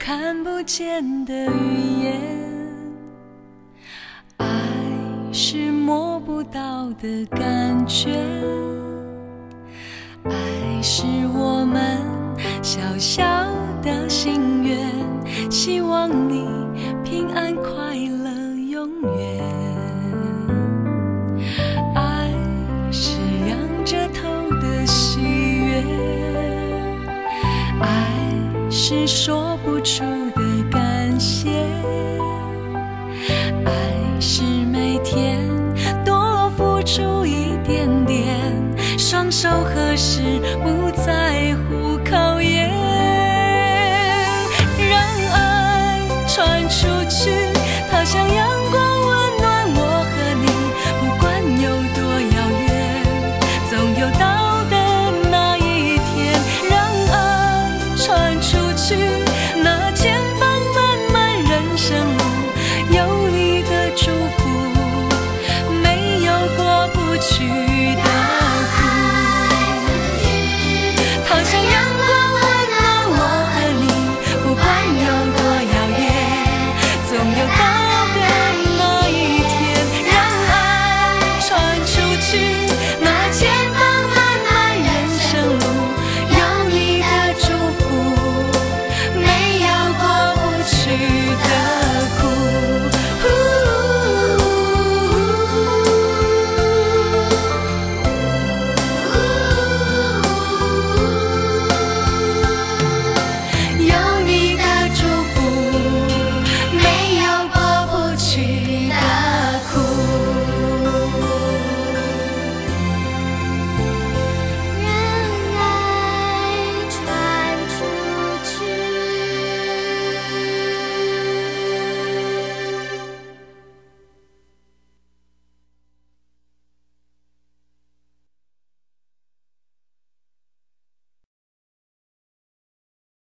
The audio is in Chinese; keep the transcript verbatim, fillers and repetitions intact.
看不见的语言。爱是摸不到的感觉，爱是我们小小的心愿，希望你平安快乐永远。爱是仰着头的喜悦，爱是说不出的感谢，爱是每天多付出一点点，双手合十不在乎